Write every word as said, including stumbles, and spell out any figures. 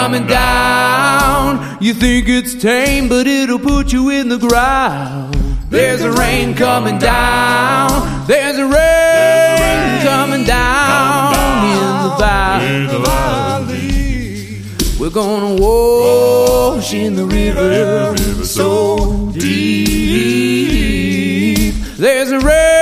coming down. You think it's tame, but it'll put you in the ground. There's a rain coming down. There's a rain coming down in the valley. We're gonna wash in the river so deep. There's a rain